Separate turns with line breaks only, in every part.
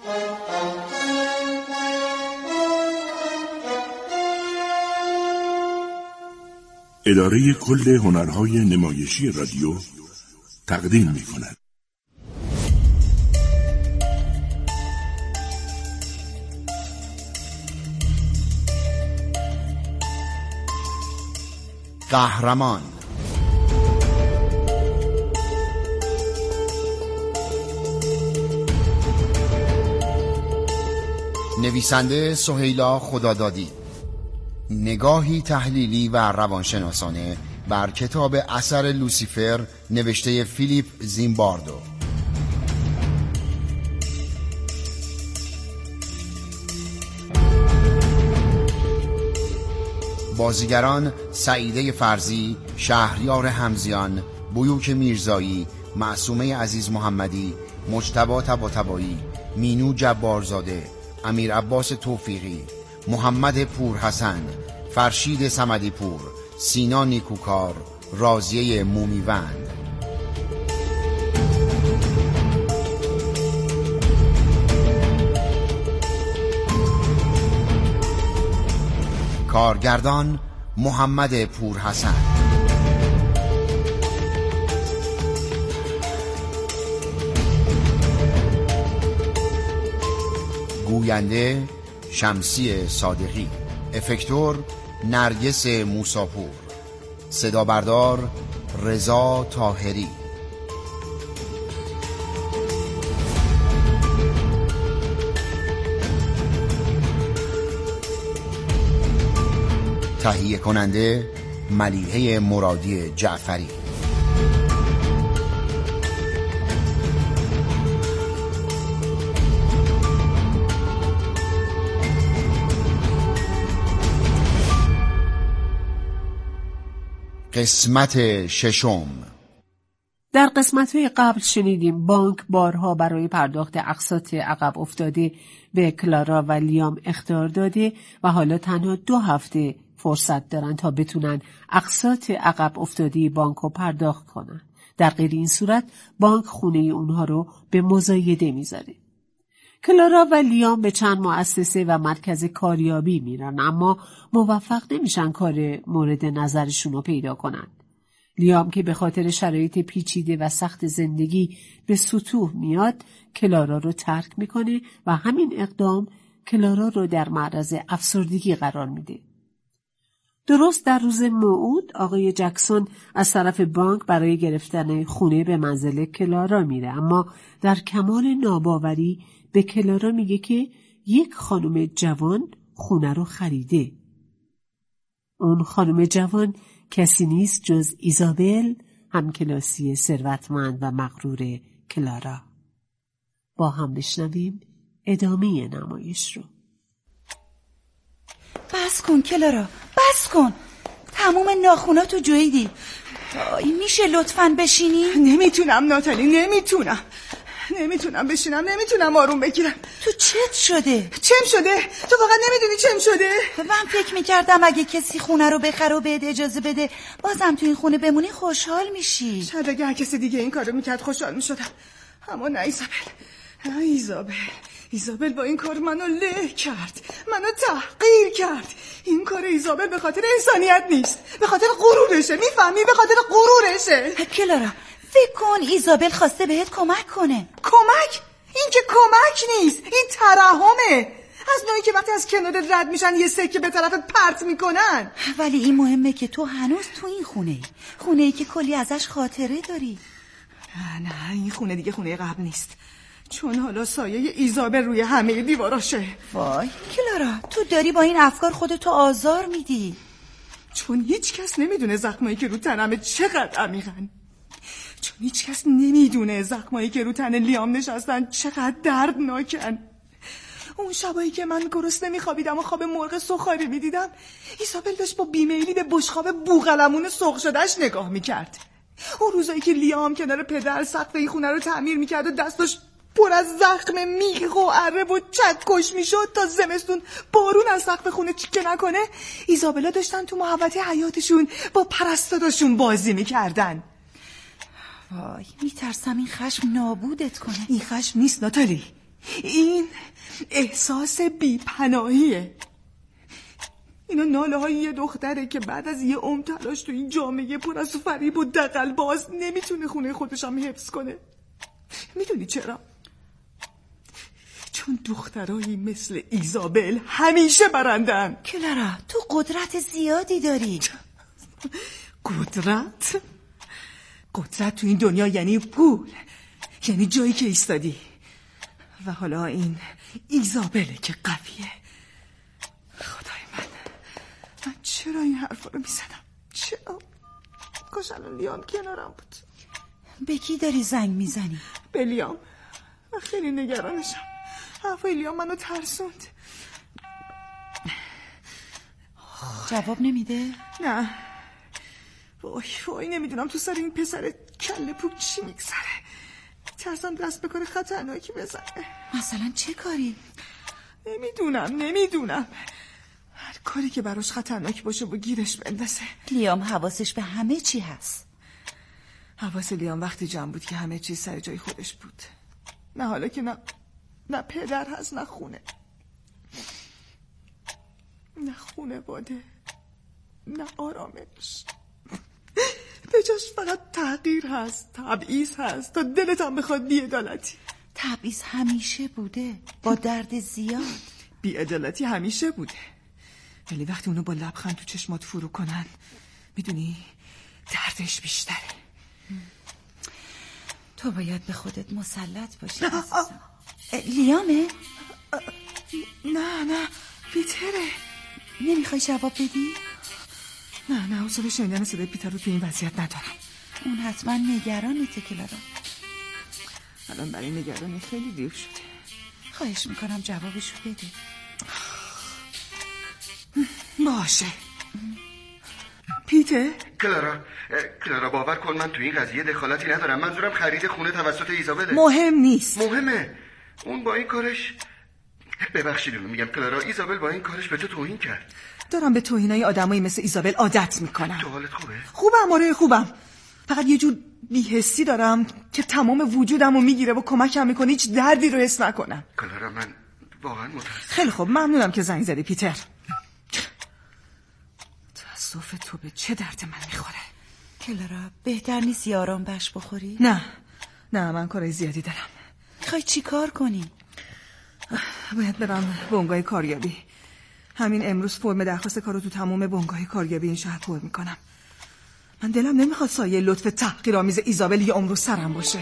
اداره کل هنرهای نمایشی رادیو تقدیم می‌کند.
قهرمان. نویسنده سهیلا خدادادی. نگاهی تحلیلی و روانشناسانه بر کتاب اثر لوسیفر نوشته فیلیپ زیمباردو. بازیگران: سعیده فرزی، شهریار همزیان، بیوک میرزایی، معصومه عزیز محمدی، مجتبی طباطبایی، مینو جبارزاده، امیر عباس توفیقی، محمد پورحسن، فرشید صمدی پور، سینا نیکوکار، راضیه مومیوند. کارگردان: محمد پورحسن. گوینده: شمسی صادقی. افکتور: نرگس موساپور. صدا بردار: رضا طاهری. تهیه کننده: ملیحه مرادی جعفری. قسمت ششم.
در قسمت‌های قبل شنیدیم بانک بارها برای پرداخت اقساط عقب افتاده به کلارا و لیام اخطار داده و حالا تنها 2 هفته فرصت دارن تا بتونن اقساط عقب افتاده بانک رو پرداخت کنن. در غیر این صورت بانک خونه اونها رو به مزایده میذاره. کلارا و لیام به چند مؤسسه و مرکز کاریابی میرن اما موفق نمیشن کار مورد نظرشون رو پیدا کنن. لیام که به خاطر شرایط پیچیده و سخت زندگی به سطوح میاد کلارا رو ترک میکنه و همین اقدام کلارا رو در معرض افسردگی قرار میده. درست در روز موعود آقای جکسون از طرف بانک برای گرفتن خونه به منزل کلارا میره اما در کمال ناباوری به کلارا میگه که یک خانم جوان خونه رو خریده. اون خانم جوان کسی نیست جز ایزابل، همکلاسی ثروتمند و مغرور کلارا. با هم بشنویم ادامه نمایش رو.
بس کن کلارا، بس کن. تموم ناخوناتو جویدی. میشه لطفاً بشینی؟
نمیتونم ناتالی، نمیتونم بشینم، نمیتونم آروم بگیرم.
تو چت شده؟
چم شده؟ تو واقعا نمیدونی چم شده؟
من فکر میکردم اگه کسی خونه رو بخره و بهت اجازه بده بازم تو این خونه بمونی خوشحال میشی.
شاید اگه هر کسی دیگه این کارو میکرد خوشحال میشدم، اما نه ایزابل با این کار منو له کرد، منو تحقیر کرد. این کار ایزابل به خاطر انسانیت نیست، به خاطر غرورشه. میفهمی؟ به خاطر غرورشه.
کلارا فکر کن ایزابل خواسته بهت کمک کنه.
کمک؟ این که کمک نیست، این ترحمه. از نوعی که وقتی از کنار رد میشن یه سکه به طرف پرت میکنن.
ولی این مهمه که تو هنوز تو این خونه‌ای که کلی ازش خاطره داری.
نه این خونه دیگه خونه قبل نیست، چون حالا سایه ایزابل روی همه دیواراشه.
وای کلارا تو داری با این افکار خودتو آزار میدی.
چون هیچ کس نمیدونه زخمایی که رو تنمه چقدر عمیقن. چون هیچ کس نمیدونه زخمایی که رو تن لیام نشستن چقدر دردناکن. اون شبایی که من گرسنه میخوابیدم و خواب مرغ سوخاری میدیدم، ایزابل داشت با بیمیلی به بشقاب بوقلمون سرخ شدهش نگاه میکرد. اون روزایی که لیام کنار پدر سقف این خونه رو تعمیر میکرد و دستش پر از زخم میخ و اره و چکش میشد تا زمستون بارون از سقف خونه چیکه نکنه، ایزابلا داشتن تو محوطه حیاتشون با پرستاراشون بازی میکردن.
وای میترسم این خشم نابودت کنه.
این خشم نیست ناتالی، این احساس بی‌پناهیه. اینا ناله های یه دختره که بعد از یه عمر تلاش تو این جامعه پر از فریب و دغل باز نمیتونه خونه خودش هم حفظ کنه. میدونی چرا؟ چون دخترایی مثل ایزابل همیشه برندن.
کلارا تو قدرت زیادی داری.
قدرت تو این دنیا یعنی پول، یعنی جایی که ایستادی. و حالا این ایزابله که قویه. خدای من چرا این حرفا رو میزنم؟ چرا؟ کاش الان لیام کنارم بود.
به کی داری زنگ میزنی؟
به لیام. من خیلی نگرانشم. حرفای لیام منو ترسوند.
جواب نمیده؟
نه. وای نمیدونم تو سر این پسر کله پوک چی میگذره. ترسم دست به کار خطرناکی بزنه.
مثلا چه کاری؟
نمیدونم. هر کاری که براش خطرناک باشه و گیرش بندازه.
لیام حواسش به همه چی هست.
حواس لیام وقتی جمع بود که همه چیز سر جای خودش بود. نه حالا که نه پدر هست، نه خونه، نه خونواده، نه آرامش. به جاش فقط تحقیر هست، تبعیض هست، تا دلت هم بخواد بی‌عدالتی.
تبعیض همیشه بوده، با درد زیاد.
بی‌عدالتی همیشه بوده، ولی وقتی اونو با لبخند تو چشمات فرو کنن میدونی دردش بیشتره.
تو باید به خودت مسلط باشی. لیامه؟
نه پیتره.
نمیخوای جواب بدی؟
نه حوصله شنیدن صدای پیتر رو تو این وضعیت ندارم.
اون حتما نگرانته کلارا.
الان برای نگرانی خیلی دیر شده.
خواهش میکنم جوابشو بده.
باشه. پیتر؟
کلارا باور کن من تو این قضیه دخالتی ندارم. منظورم خرید خونه توسط ایزابله.
مهم نیست.
مهمه. اون با این کارش، ببخشید اونو میگم کلارا، ایزابل با این کارش به تو توهین کرد.
دارم به توهینای آدمایی مثل ایزابل عادت میکنم.
تو حالت خوبه؟
خوبم. فقط یه جور بی‌حسی دارم که تمام وجودمو میگیره و کمکم میکنه هیچ دردی رو حس نکنم.
کلارا من واقعا متاسفم.
خیلی خوب، ممنونم که زنگ زدی پیتر. تأسف تو به چه درد من میخوره؟
کلارا بهتر نیست یاران بش بخوری؟
نه من کارای زیادی دارم.
میخوای چی کار کنی؟
باید برم بنگاه کاریابی. همین امروز فرم درخواست کارو تو تمام بنگاه کاریابی این شهر پر میکنم. من دلم نمیخواد سایه لطف تحقیرآمیز ایزابل یه عمر سرم باشه.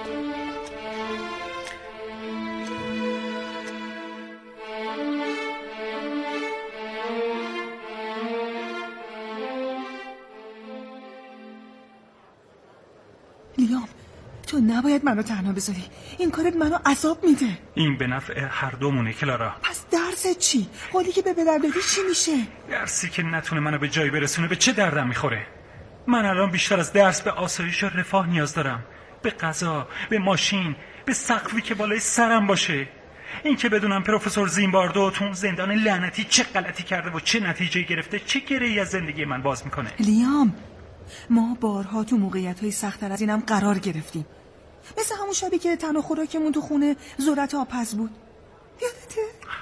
لیام تو نباید منو تنها بذاری. این کارت منو عذاب میده.
این به نفع هر دومونه کلارا.
پس درست چی؟ حالی که به پدر بدی چی میشه؟
درسی که نتونه منو به جایی برسونه به چه دردم میخوره؟ من الان بیشتر از درس به آسایش و رفاه نیاز دارم. به غذا، به ماشین، به سقفی که بالای سرم باشه. این که بدونم پروفسور زیمباردو تو زندان لعنتی چه غلطی کرده و چه نتیجه گرفته، چه گره‌ای از زندگی من باز میکنه.
لیام ما بارها تو موقعیت‌های سخت‌تر از اینم قرار گرفتیم. مثل همون شبی که تنها خوراکمون تو خونه ذرت آبپز بود. یادته؟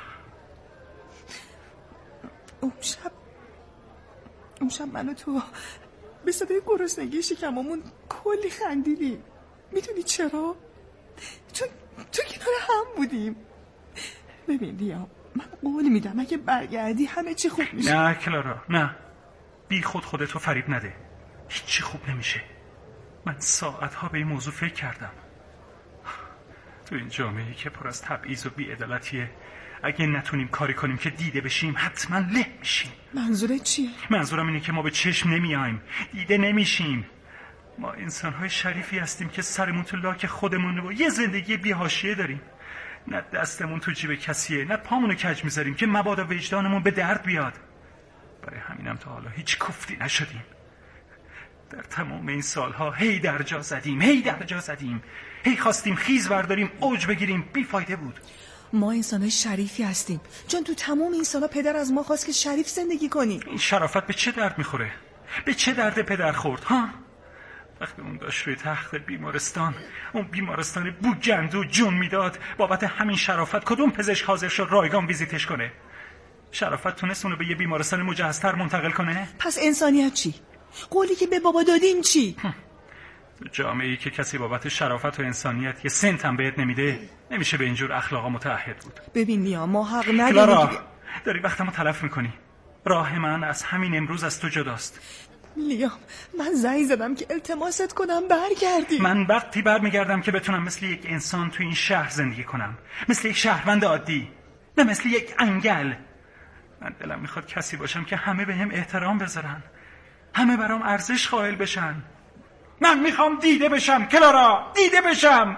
اون شب من و تو به صدای گرسنگی شکممون کلی خندیدیم. میدونی چرا؟ چون تو کنار هم بودیم. ببین لیام من قول میدم اگه برگردی همه چی خوب میشه.
نه کلارا نه، بی خودتو فریب نده. هیچی خوب نمیشه. من ساعتها به این موضوع فکر کردم. تو این جامعه‌ای که پر از تبعیض و بی‌عدالتیه، اگه نتونیم کاری کنیم که دیده بشیم حتما له میشیم.
منظورت چیه؟
منظورم اینه که ما به چشم نمیایم، دیده نمیشیم. ما انسان‌های شریفی هستیم که سرمون تو لاک خودمونه و یه زندگی بی‌حاشیه داریم. نه دستمون تو جیب کسیه، نه پامونو کج میذاریم که مبادا وجدانمون به درد بیاد. برای همینم تا حالا هیچ کوفتی نشدیم. در تمام این سالها هی در جا زدیم، هی خواستیم خیز برداریم، اوج بگیریم، بیفایده بود.
ما انسان‌های شریفی هستیم چون تو تمام این سالها پدر از ما خواست که شریف زندگی کنیم.
این شرافت به چه درد میخوره؟ به چه درد پدر خورد ها؟ وقتی اون داشت روی تخت بیمارستان، اون بیمارستان بوگندو جون میداد، بابت همین شرافت کدوم پزشک حاضر شد رایگان ویزیتش کنه؟ شرافت تونست اونو به یه بیمارستان مجهزتر منتقل کنه؟
پس انسانیت چی؟ قولی که به بابا دادیم چی؟
تو جامعه‌ای که کسی بابت شرافت و انسانیت یه سنت هم بهت نمیده، نمیشه به اینجور اخلاقا متعهد بود.
ببین لیام، ما حق نداریم.
کلارا، داری وقتمو تلف میکنی. راه من از همین امروز از تو جداست.
لیام، من زنگ زدم که التماست کنم برگردی.
من وقتی برمیگردم که بتونم مثل یک انسان تو این شهر زندگی کنم، مثل یک شهروند عادی، نه مثل یک انگل. من دلم میخواد کسی باشم که همه به هم احترام بذارن، همه برام ارزش قائل بشن. من میخوام دیده بشم کلارا، دیده بشم.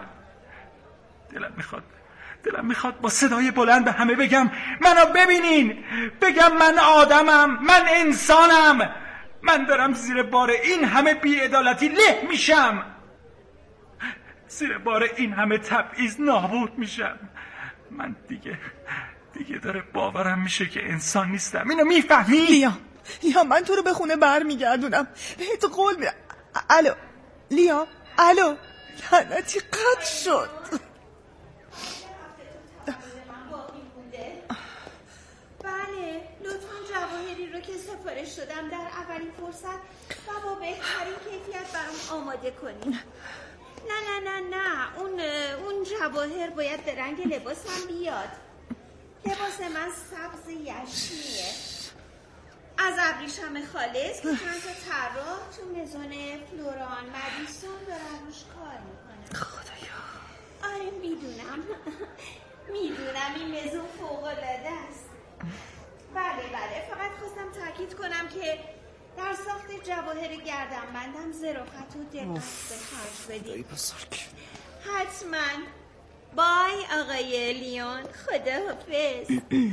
دلم میخواد با صدای بلند به همه بگم منو ببینین، بگم من آدمم، من انسانم، من دارم زیر بار این همه بی‌عدالتی له میشم، زیر بار این همه تبعیض نابود میشم. من دیگه داره باورم میشه که انسان نیستم. اینو میفهمی؟
لیام، من تو رو به خونه برمیگردونم، بهت قول میدم. الو لیام، الو، لعنتی قطع شد.
بله، لطفاً جواهری رو که سفارش دادم در اولین فرصت و با بهترین کیفیت برام آماده کنی. نه، اون جواهر باید به رنگ لباسم بیاد. لباس من سبز یشمیه، از ابریشم خالص که چند تا طراح تو مزون فلوران مدیسون دارن روش کار میکنن.
خدایا.
آره میدونم این مزون فوق‌العاده است. بله، فقط خواستم تاکید کنم که در ساخت جواهر گردنبندم ظرافت و دقت به خرج بدید. حتما. بای آقای لیون، خداحافظ.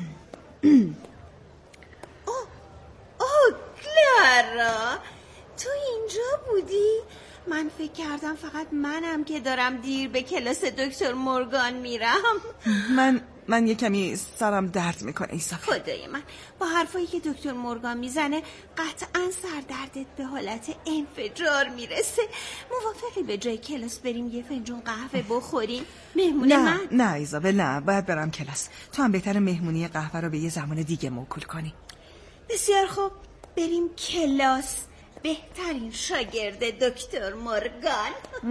اوه کلارا، تو اینجا بودی؟ من فکر کردم فقط منم که دارم دیر به کلاس دکتر مورگان میرم.
من یه کمی سرم درد میکنه ایزابل.
خدای من، با حرفایی که دکتر مورگان میزنه قطعا سردردت به حالت انفجار میرسه. موافقی به جای کلاس بریم یه فنجون قهوه بخوریم؟ مهمون من؟
نه ایزابل، نه، باید برم کلاس. تو هم بهتره مهمونی قهوه رو به یه زمان دیگه موکول کنی.
بسیار خوب، بریم کلاس. بهترین شاگرد دکتر مورگان.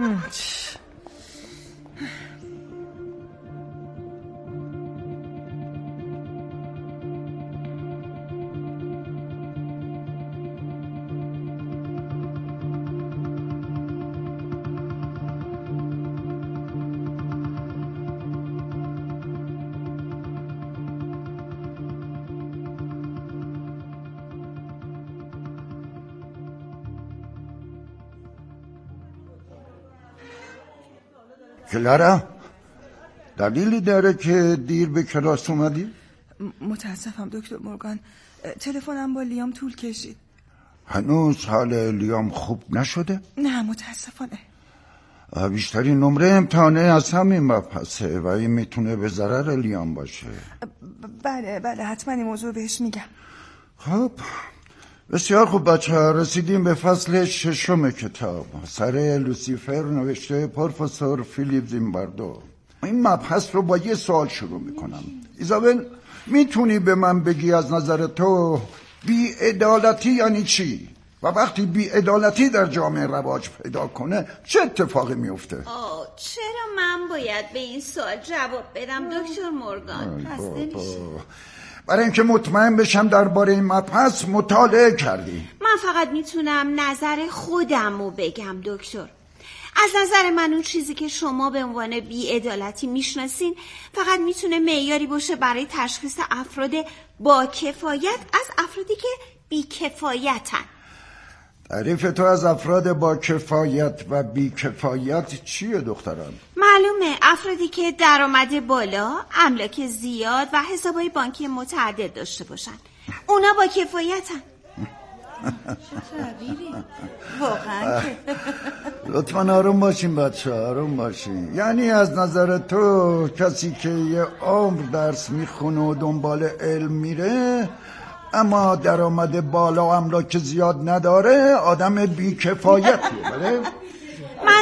کلارا، دلیلی داره که دیر به کلاس اومدی؟
متاسفم دکتر مورگان، تلفنم با لیام طول کشید.
هنوز حال لیام خوب نشده؟
نه متاسفانه.
بیشترین نمره امتحانه از همین مبحثه و این میتونه به ضرر لیام باشه.
بله حتما این موضوع بهش میگم.
خب بسیار خوب بچه ها، رسیدیم به فصل 6 کتاب. سر لوسیفر نوشته پروفسور فیلیپ زیمباردو. این مبحث رو با یه سوال شروع میکنم. ایزابل، میتونی به من بگی از نظر تو بی‌عدالتی یعنی چی؟ و وقتی بی‌عدالتی در جامعه رواج پیدا کنه چه اتفاقی میفته؟
چرا من باید به این سوال جواب بدم دکتر مورگان؟
برای اینکه مطمئن بشم درباره این مبحث مطالعه کردی.
من فقط میتونم نظر خودم رو بگم دکتر. از نظر من اون چیزی که شما به عنوان بی‌عدالتی میشناسین فقط میتونه معیاری باشه برای تشخیص افراد با کفایت از افرادی که بی‌کفایتن.
تعریف تو از افراد با کفایت و بی‌کفایت چیه دخترم؟
معلومه، افرادی که درآمد بالا، املاک زیاد و حسابهای بانکی متعدد داشته باشن. اونا با کفایتن.
واقعا
لطفاً آروم باشین بچه، آروم باشین. یعنی از نظر تو کسی که یه عمر درس میخونه و دنبال علم میره اما درآمد بالا و املاک زیاد نداره آدم بی‌کفایتیه، بله؟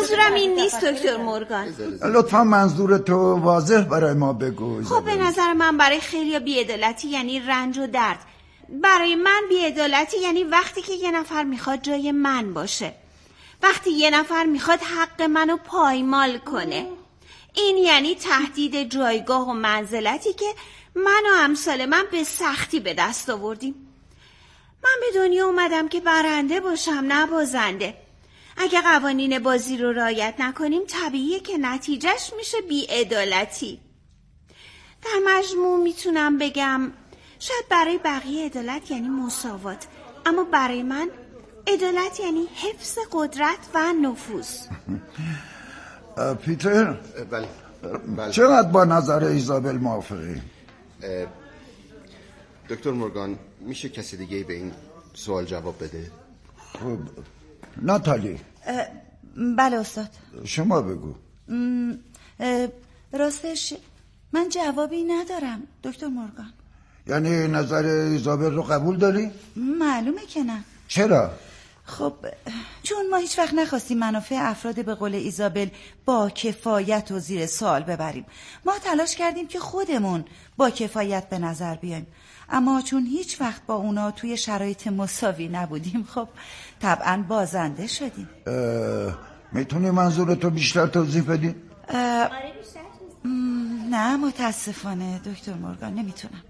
منظورم این نیست دکتر مورگان.
لطفا منظور تو واضح برای ما بگو.
خب به نظر من برای خیلی بی‌عدالتی یعنی رنج و درد. برای من بی‌عدالتی یعنی وقتی که یه نفر میخواد جای من باشه، وقتی یه نفر میخواد حق منو پایمال کنه. این یعنی تهدید جایگاه و منزلتی که من و امثال من به سختی به دست آوردیم. من به دنیا اومدم که برنده باشم نه بازنده. اگه قوانین بازی رو رعایت نکنیم طبیعیه که نتیجهش میشه بی‌عدالتی. در مجموع میتونم بگم شاید برای بقیه عدالت یعنی مساوات، اما برای من عدالت یعنی حفظ قدرت و نفوذ.
پیتر؟
بله.
چقدر با نظر ایزابل موافقی؟
دکتر مورگان میشه کسی دیگه به این سوال جواب بده؟
خب ناتالی.
بله استاد.
شما بگو.
راستش من جوابی ندارم دکتر مورگان.
یعنی نظر ایزابل رو قبول داری؟
معلومه که نه.
چرا؟
خب چون ما هیچ وقت نخواستیم منافع افراد به قول ایزابل با کفایت و زیر سوال ببریم. ما تلاش کردیم که خودمون با کفایت به نظر بیایم، اما چون هیچ وقت با اونا توی شرایط مساوی نبودیم خب طبعا بازنده شدیم.
میتونی منظورتو بیشتر توضیح بدی؟
نه متاسفانه دکتر مورگان نمیتونم.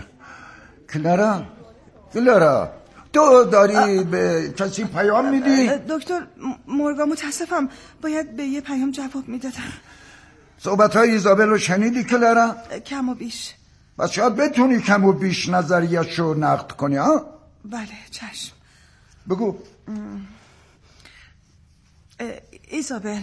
کلارا تو داری به کسی پیام میدی؟
دکتر مورگان متاسفم، باید به یه پیام جواب میدادم.
صحبتهای ایزابل رو شنیدی کلارا؟
کم و بیش.
بس شاید بتونی کم و بیش نظریش رو نقد کنی ها؟
بله چشم.
بگو.
ایزابل،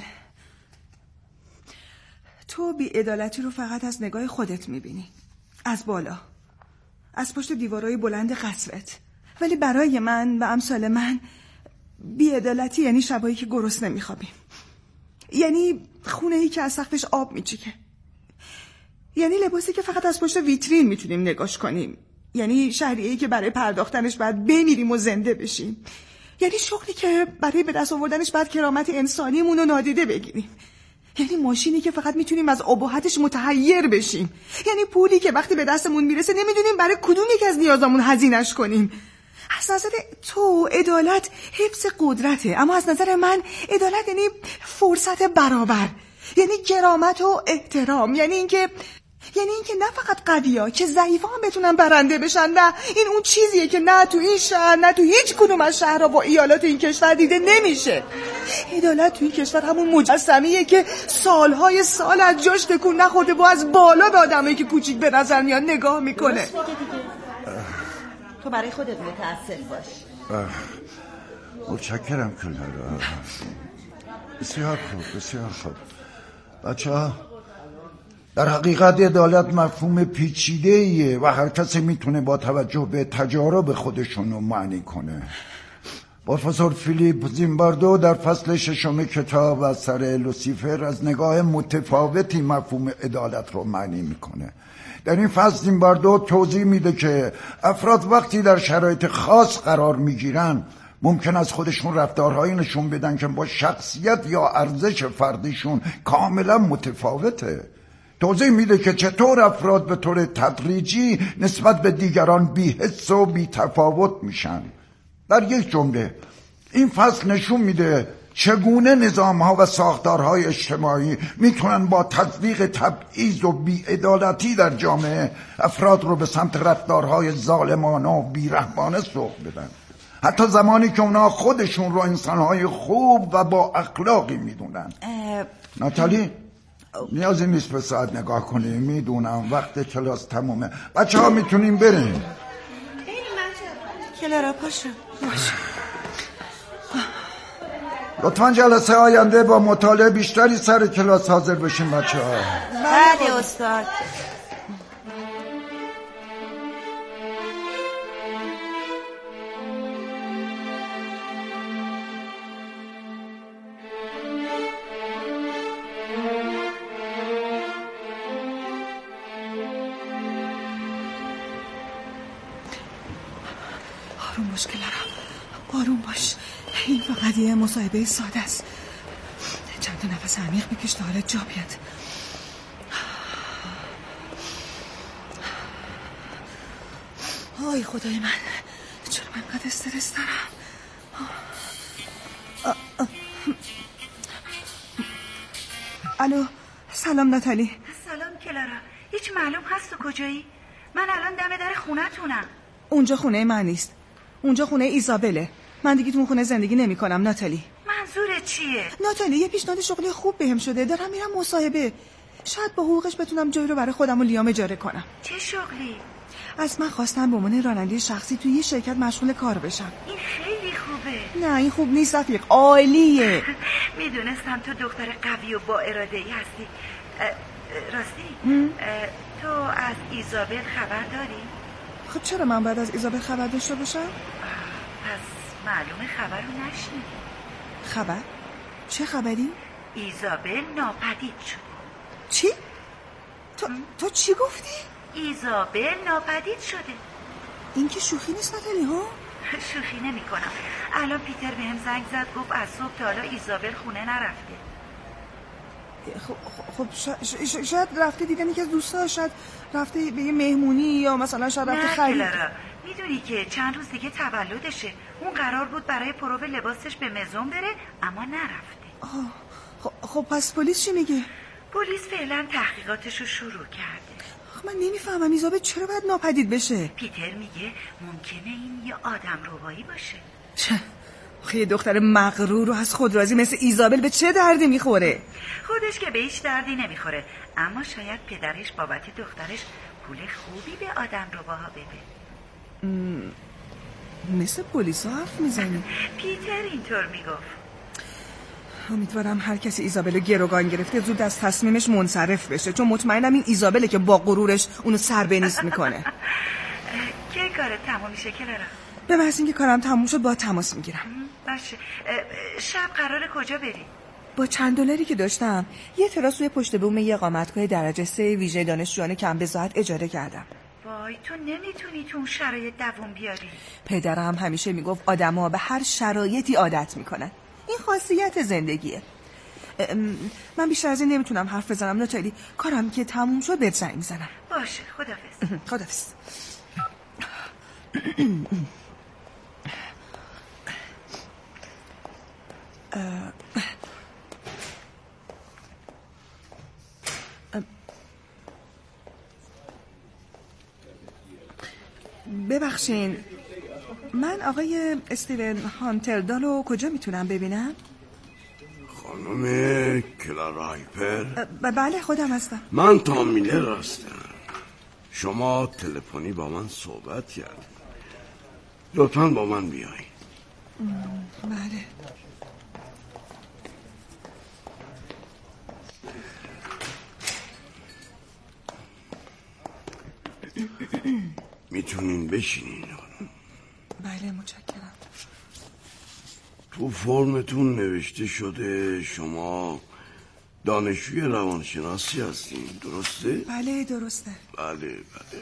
تو بی‌عدالتی رو فقط از نگاه خودت میبینی، از بالا، از پشت دیوارهای بلند قصرت. ولی برای من و امثال من بی‌عدالتی یعنی شبایی که گرسنه نمیخوابیم، یعنی خونه‌ای که از سقفش آب میچیکه، یعنی لباسی که فقط از پشت ویترین میتونیم نگاش کنیم، یعنی شهریه‌ای که برای پرداختنش باید بمیریم و زنده بشیم، یعنی شغلی که برای به دست آوردنش باید کرامت انسانیمون رو نادیده بگیریم، یعنی ماشینی که فقط میتونیم از اباحتش متحیر بشیم، یعنی پولی که وقتی به دستمون میرسه نمیدونیم برای کدوم یک از نیازامون هزینه‌اش کنیم. از نظر تو عدالت حفظ قدرته، اما از نظر من عدالت یعنی فرصت برابر، یعنی کرامت و احترام، یعنی اینکه نه فقط قوی‌ها که ضعیف‌ها هم بتونن برنده بشن. نه، این اون چیزیه که نه تو این شهر نه تو هیچ کدوم از شهرها و ایالات این کشور دیده نمیشه. عدالت تو این کشور همون مجسمه‌ایه که سالهای سال از جاش تکون نخورده و از بالا به آدمایی که کوچیک به نظر میاد نگاه میکنه.
تو برای خودت متاسف باش.
متشکرم کلارا. بسیار خوب، بسیار خوب. بچه‌ها، در حقیقت عدالت مفهوم پیچیده‌ایه و هر کسی میتونه با توجه به تجارب خودشونو معنی کنه. پروفسور فیلیپ زیمباردو در فصل 6 کتاب اثر لوسیفر از نگاه متفاوتی مفهوم عدالت رو معنی میکنه. در این فصل زیمباردو توضیح میده که افراد وقتی در شرایط خاص قرار میگیرن ممکن از خودشون رفتارهایی نشون بدن که با شخصیت یا ارزش فردیشون کاملا متفاوته. توضیح میده که چطور افراد به طور تدریجی نسبت به دیگران بی‌حس و بی‌تفاوت میشن. در یک جمله این فصل نشون میده چگونه نظام‌ها و ساختارهای اجتماعی میتونن با تطبیق تبعیض و بی‌عدالتی در جامعه افراد رو به سمت رفتارهای ظالمانه و بی‌رحمانه سوق بدن، حتی زمانی که اونا خودشون رو انسانهای خوب و با اخلاقی میدونن. ناتالی نیازی نیست به ساعت نگاه کنیم، میدونم وقت کلاس تمومه. بچه ها میتونیم بریم.
کلارا پاشو.
لطفا جلسه آینده با مطالعه بیشتری سر کلاس حاضر بشین بچه ها.
بله استاد.
آروم باش کلارا، آروم باش. این فقط یه مصاحبه ساده است. چند تا نفس عمیق بکش تا حالت جا بیاد. آی خدای من، چرا من اینقدر استرس دارم؟ الو، سلام ناتالی.
سلام کلارا. هیچ معلوم هست تو کجایی؟ من الان دم در خونه‌تونم.
اونجا خونه من نیست، اونجا خونه ایزابله. من دیگه تو اون خونه زندگی نمی کنم ناتالی.
منظورت چیه؟
ناتالی یه پیشنهاد شغلی خوب بهم شده، دارم میرم مصاحبه. شاید با حقوقش بتونم جایی رو برای خودم و لیام اجاره کنم.
چه شغلی؟
از من خواستن به عنوان راننده شخصی توی یه شرکت مشغول کار بشم.
این خیلی خوبه.
نه این خوب نیست رفیق، عالیه.
میدونستم تو دختر قوی و با اراده ای هستی. راستی تو از ایزابل خبر داری؟
خب چرا من باید از ایزابل خبر داشته باشم؟
پس معلومه خبر رو نشنیدی.
خبر؟ چه خبری؟
ایزابل ناپدید شد.
چی؟ تو چی گفتی؟
ایزابل ناپدید شده.
این که شوخی نیست ناتالی ها؟
شوخی نمی کنم. الان پیتر بهم زنگ زد گفت از صبح تا حالا ایزابل خونه نرفته.
خب شاید رفته دیدن یکی از دوستاش، شاید رفته به یه مهمونی یا مثلا شاید رفته خرید.
نه کلارا، میدونی که چند روز دیگه تولدشه. اون قرار بود برای پرو لباسش به مزون بره اما نرفته.
خب پس پلیس چی میگه؟
پلیس فعلا تحقیقاتشو شروع کرده.
من نمیفهمم ایزابل چرا باید ناپدید بشه؟
پیتر میگه ممکنه این یه آدم ربایی باشه.
چه؟ یه دختر مغرور و از خود راضی مثل ایزابل به چه دردی میخوره؟
خودش که به هیچ دردی نمیخوره، اما شاید پدرش بابت دخترش پول خوبی به آدم رباها بده.
مثل پلیس ها حرف میزنی؟
پیتر اینطور میگفت.
امیدوارم هر کسی ایزابلو گروگان گرفته زود از تصمیمش منصرف بشه، چون مطمئنم این ایزابله که با غرورش اونو سر به نیست میکنه.
کی کارت تمام میشه کلارا؟
به محض اینکه کارم تموم شد با تماس میگیرم.
باشه. شب قراره کجا بری؟
با چند دلاری که داشتم یه تراس روی پشت بوم یه اقامتگاه درجه 3 ویژه دانشجویان کم بضاعت اجاره کردم.
وای تو نمیتونی تو اون شرایط دووم بیاری.
پدرم همیشه میگفت آدم‌ها به هر شرایطی عادت میکنن. این خاصیت زندگیه. من بیشتر از این نمیتونم حرف بزنم ناتالی. کارم که تموم شد بهت زنگ میزنم.
باشه خداحافظ.
خداحافظ. ببخشین، من آقای استیون هانتردالو کجا میتونم ببینم؟
خانم کلارا هایپر؟
بله خودم هستم.
من تام میلر هستم. شما تلفنی با من صحبت کردید. لطفاً با من بیایید.
بله.
میتونین بشینین.
بله متشکرم.
تو فرمتون نوشته شده شما دانشجوی روانشناسی هستین، درسته؟
بله درسته.
بله.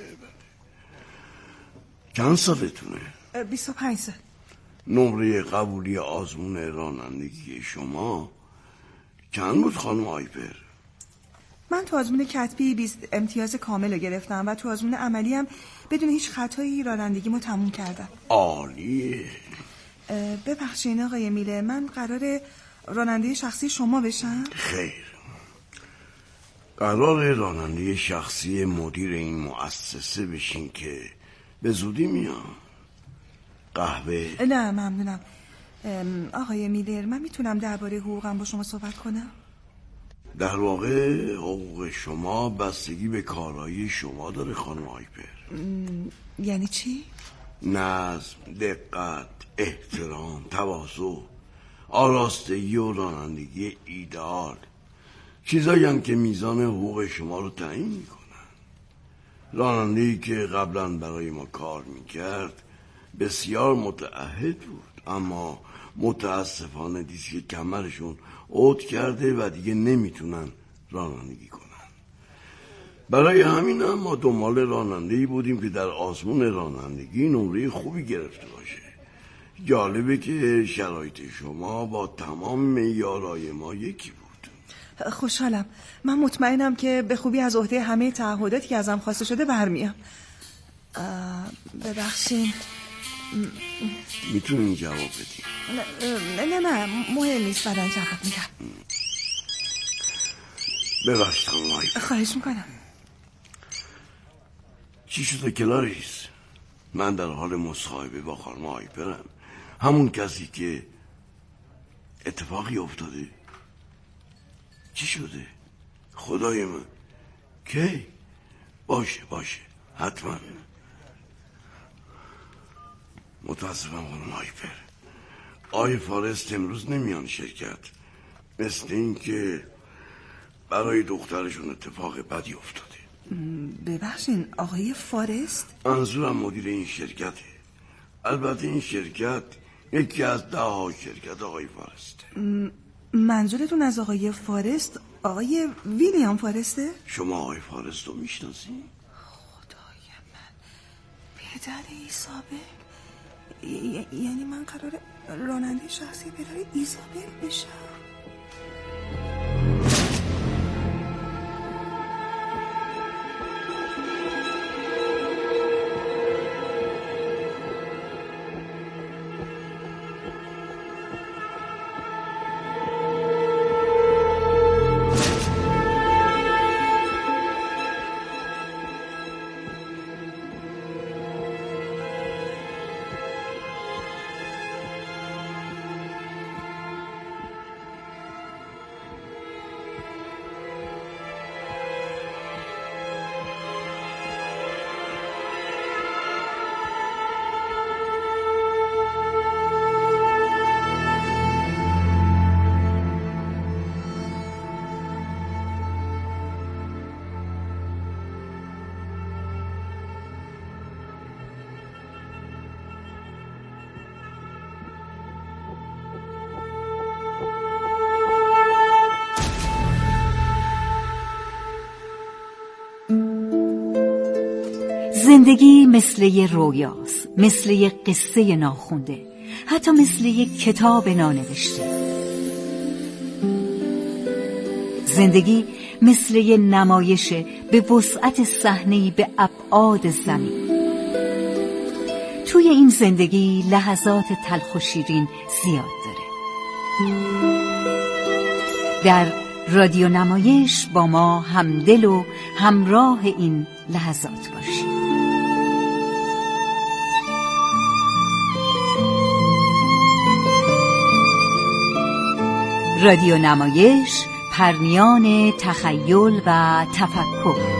چند سالتونه؟
25 سال.
نمره قبولی آزمون رانندگی شما چند بود خانم هایپر؟
من تو آزمون کتبی 20 امتیاز کامل رو گرفتم و تو آزمون عملی هم بدون هیچ خطایی رانندگیمو تموم کردم.
عالیه.
ببخشید آقای میلر، من قراره راننده شخصی شما بشم؟
خیر، قرار راننده شخصی مدیر این مؤسسه بشین که به زودی میام. قهوه؟
نه ممنونم. آقای میلر، من میتونم درباره حقوقم با شما صحبت کنم؟
در واقع حقوق شما بستگی به کارایی شما داره خانم هایپر.
یعنی چی؟
نظم، دقت، احترام، تواضع، آراستگی و رانندگی ایدئال چیزایی هم که میزان حقوق شما رو تعیین میکنن. راننده‌ای که قبلا برای ما کار میکرد بسیار متعهد بود، اما متاسفانه دیدی که کمرشون عود کرده و دیگه نمیتونن رانندگی کنن. برای همین هم ما دنبال راننده‌ای بودیم که در آزمون رانندگی نمره خوبی گرفته باشه. جالبه که شرایط شما با تمام معیارهای ما یکی بود.
خوشحالم. من مطمئنم که به خوبی از عهده همه تعهداتی که ازم خواسته شده برمیام. ببخشید.
میتونی جواب بدی؟
نه مهم نیست، بعداً جواب میدم.
ببخشید خانم.
خواهش میکنم.
چی شده کلاریس؟ من در حال مصاحبه با خانم هایپرم، همون کسی که اتفاقی افتاده. چی شده؟ خدای من. کی؟ باشه حتما. متاسفم خانم هایپر، آقای فارست امروز نمیان شرکت. مثل این که برای دخترشون اتفاق بدی افتاده.
ببخشین آقای فارست؟
منظورم مدیر این شرکته. البته این شرکت یکی از 10 شرکت آقای فارسته.
منظورتون از آقای فارست آقای ویلیام فارسته؟
شما آقای فارست رو میشناسین؟
خدای من، پدر ایزابل. یعنی من قراره راننده شخصی پدر ایزابل بشم؟
زندگی مثل یه رویاست، مثل یه قصه ناخونده، حتی مثل یه کتاب نانوشته. زندگی مثل یه نمایشه به وسعت صحنه‌ای به ابعاد زمین. توی این زندگی لحظات تلخ و شیرین زیاد داره. در رادیو نمایش با ما همدل و همراه این لحظات باشید. رادیو نمایش، پرنیان تخیل و تفکر.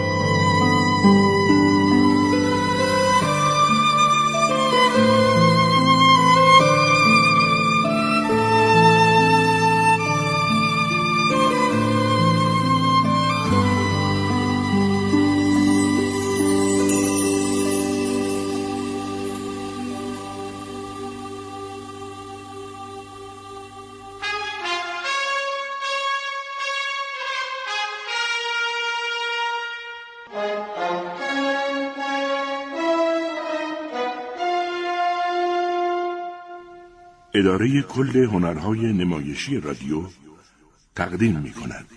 اداره کل هنرهای نمایشی رادیو تقدیم می کند.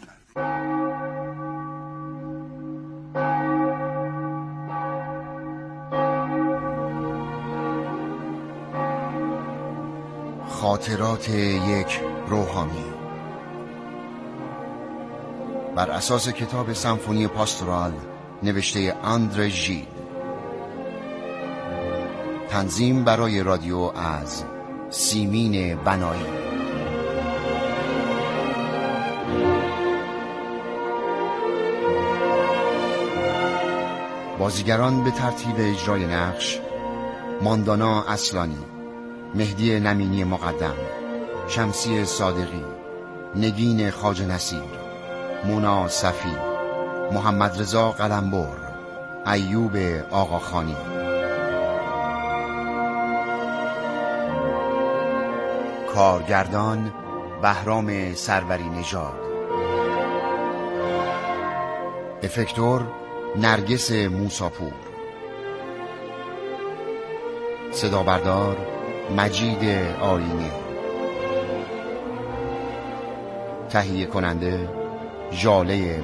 خاطرات یک روحانی بر اساس کتاب سمفونی پاستورال نوشته آندره ژیل. تنظیم برای رادیو از سیمین بنایی. بازیگران به ترتیب اجرای نقش: ماندانا اصلانی، مهدی نمینی مقدم، شمسی صادقی، نگین خواجه نصیر، مونا صفی، محمد رضا قلمبر، ایوب آقاخانی. کارگردان بهرام سروری نژاد. افکتور نرگس موساپور. صدا بردار مجید آینه. تهیه کننده ژاله